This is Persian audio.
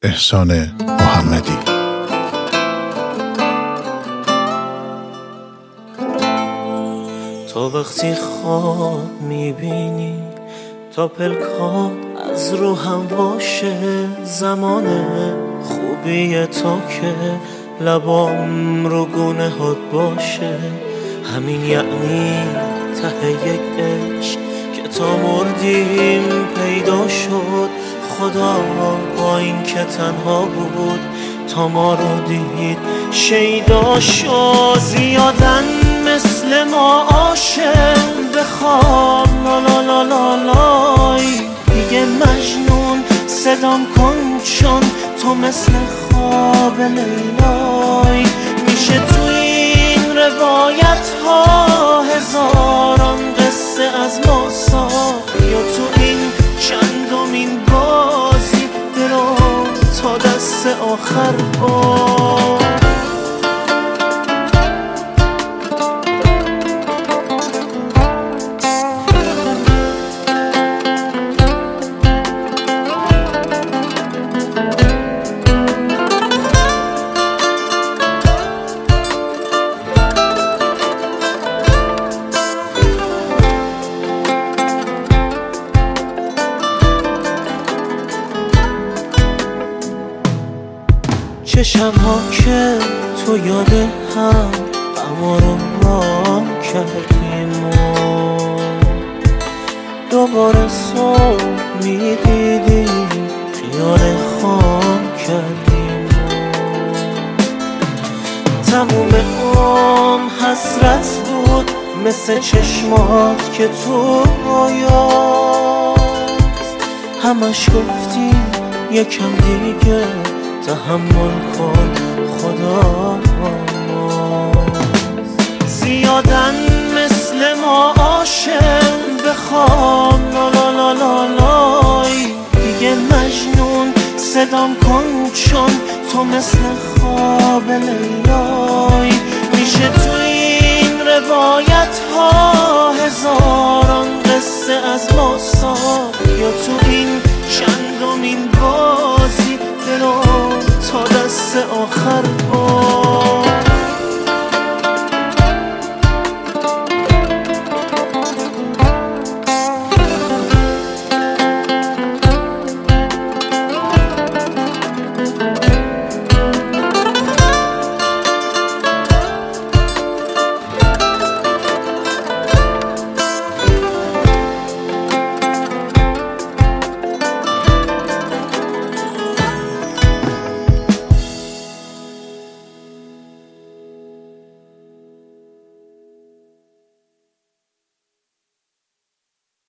احسان محمدی. تا وقتی خواب میبینی تا پلکات از رو هم باشه، زمان خوبیه تا که لبام رو گونه هات باشه. همین یعنی ته یک عشق که تا مردیم پیدا شد. خدا با این که تنها بود تا ما رو دید شیدا شد. زیادن مثل ما عاشق به خواب لا لا لا لا لای، دیگه مجنون صدام کن چون تو مثل خواب لیلای. میشه تو این روایت ها هزاران قصه از ما ساخت، یا تو این چندمین بازی درو تا دست آخر با. چشم ها که تو یاده هم اما رو رام کردیم و دوباره صبح میدیدیم خیال خام کردیم و تموم حسرت بود مثل چشمات که تو رویاست. همش گفتیم یکم دیگه تحمل کن خدا ماست. زیادن مثل ما عاشق به خواب لا لا لا لا لای، دیگه مجنون صدام کن چون تو مثل خواب لیلای. میشه تو این روایت ها هزاران قصه از ما ساخت، یا تو این چندمین بازی درو تا دست آخر با.